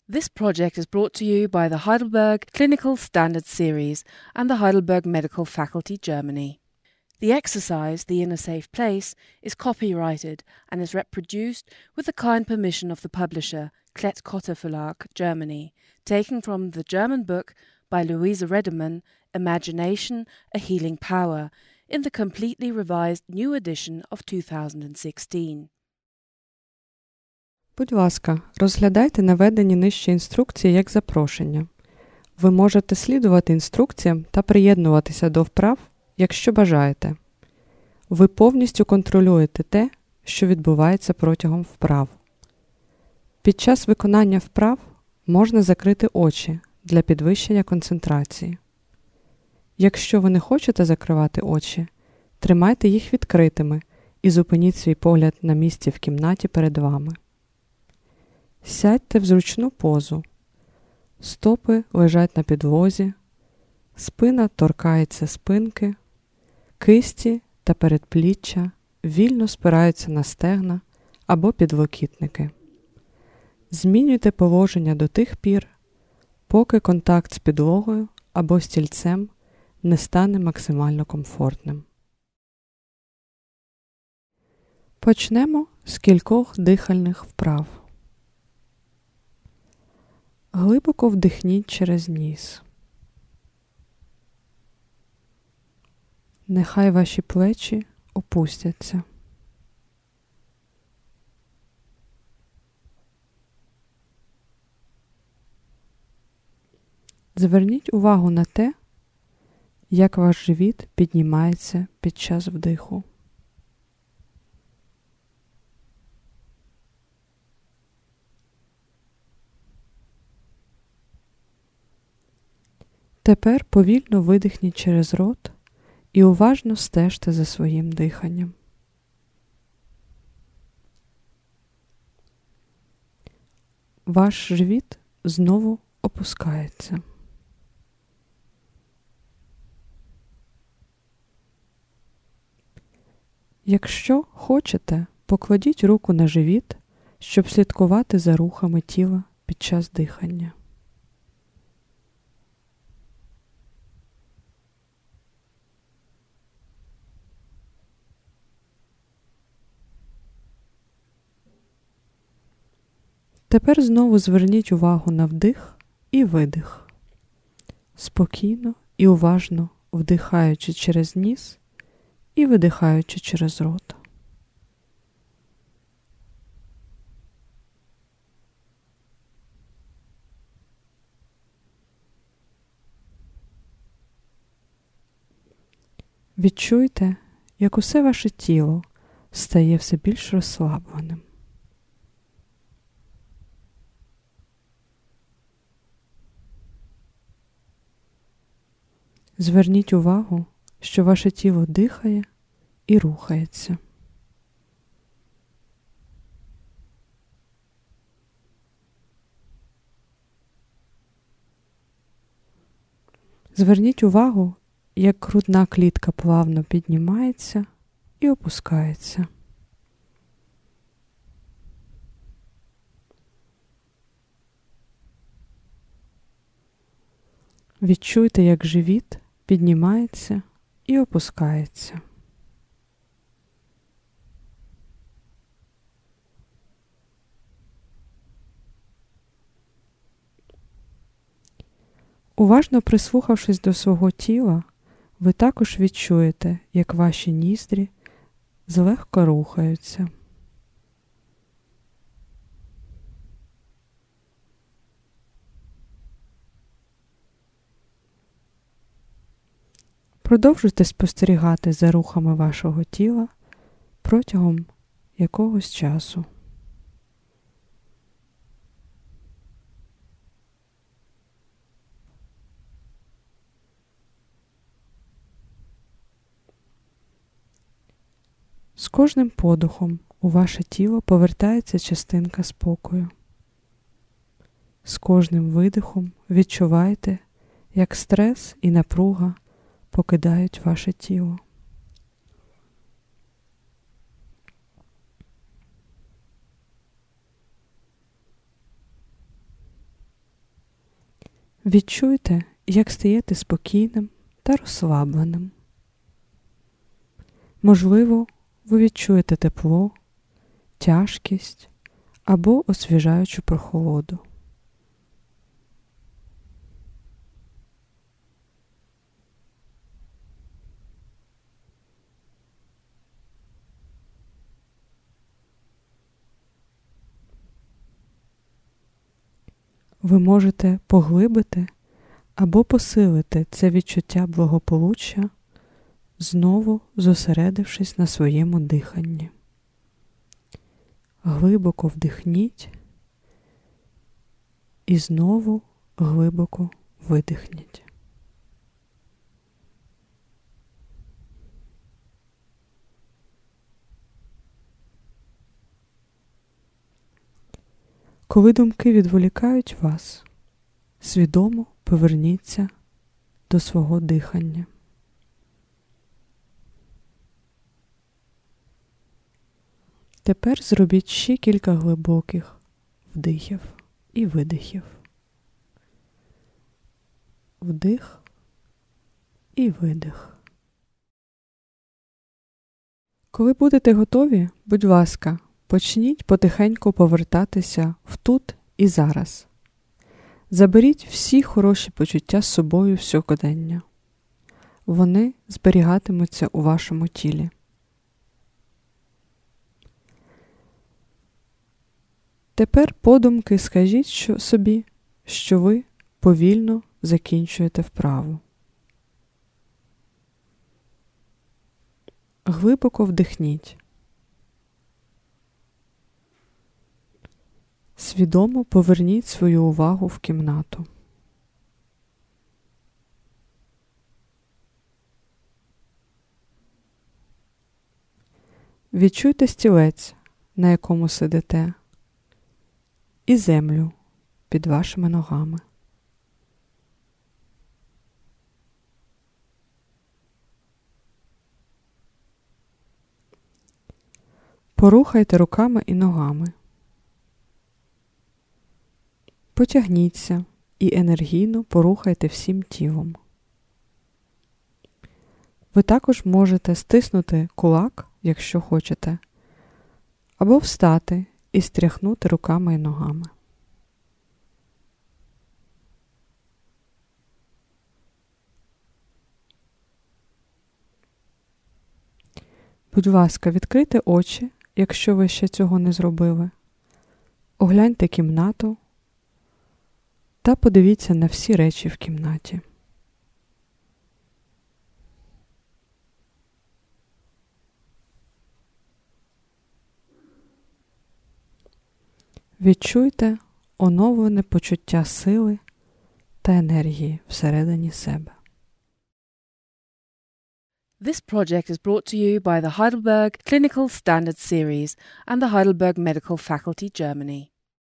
This project is brought to you by the Heidelberg Clinical Standards Series and the Heidelberg Medical Faculty, Germany. The exercise, The Inner Safe Place, is copyrighted and is reproduced with the kind permission of the publisher, Klett-Cotta Verlag, Germany, taken from the German book by Louise Redemann, Imagination, A Healing Power, in the completely revised new edition of 2016. Будь ласка, розглядайте наведені нижче інструкції як запрошення. Ви можете слідувати інструкціям та приєднуватися до вправ, якщо бажаєте. Ви повністю контролюєте те, що відбувається протягом вправ. Під час виконання вправ можна закрити очі для підвищення концентрації. Якщо ви не хочете закривати очі, тримайте їх відкритими і зупиніть свій погляд на місці в кімнаті перед вами. Сядьте в зручну позу. Стопи лежать на підлозі, спина торкається спинки, кисті та передпліччя вільно спираються на стегна або підлокітники. Змінюйте положення до тих пір, поки контакт з підлогою або стільцем не стане максимально комфортним. Почнемо з кількох дихальних вправ. Глибоко вдихніть через ніс. Нехай ваші плечі опустяться. Зверніть увагу на те, як ваш живіт піднімається під час вдиху. Тепер повільно видихніть через рот і уважно стежте за своїм диханням. Ваш живіт знову опускається. Якщо хочете, покладіть руку на живіт, щоб слідкувати за рухами тіла під час дихання. Тепер знову зверніть увагу на вдих і видих. Спокійно і уважно вдихаючи через ніс і видихаючи через рот. Відчуйте, як усе ваше тіло стає все більш розслабленим. Зверніть увагу, що ваше тіло дихає і рухається. Зверніть увагу, як грудна клітка плавно піднімається і опускається. Відчуйте, як живіт піднімається і опускається. Уважно прислухавшись до свого тіла, ви також відчуєте, як ваші ніздрі злегка рухаються. Продовжуйте спостерігати за рухами вашого тіла протягом якогось часу. З кожним подихом у ваше тіло повертається частинка спокою. З кожним видихом відчувайте, як стрес і напруга покидають ваше тіло. Відчуйте, як стаєте спокійним та розслабленим. Можливо, ви відчуєте тепло, тяжкість або освіжаючу прохолоду. Ви можете поглибити або посилити це відчуття благополуччя, знову зосередившись на своєму диханні. Глибоко вдихніть і знову глибоко видихніть. Коли думки відволікають вас, свідомо поверніться до свого дихання. Тепер зробіть ще кілька глибоких вдихів і видихів. Вдих і видих. Коли будете готові, будь ласка, почніть потихеньку повертатися в тут і зараз. Заберіть всі хороші почуття з собою в сьогодення. Вони зберігатимуться у вашому тілі. Тепер подумки скажіть собі, що ви повільно закінчуєте вправу. Глибоко вдихніть. Свідомо поверніть свою увагу в кімнату. Відчуйте стілець, на якому сидите, і землю під вашими ногами. Порухайте руками і ногами. Потягніться і енергійно порухайте всім тілом. Ви також можете стиснути кулак, якщо хочете, або встати і стряхнути руками і ногами. Будь ласка, відкрийте очі, якщо ви ще цього не зробили. Огляньте кімнату та подивіться на всі речі в кімнаті. Відчуйте оновлене почуття сили та енергії всередині себе. This project is brought to you by the Heidelberg Clinical Standards Series and the Heidelberg Medical Faculty, Germany.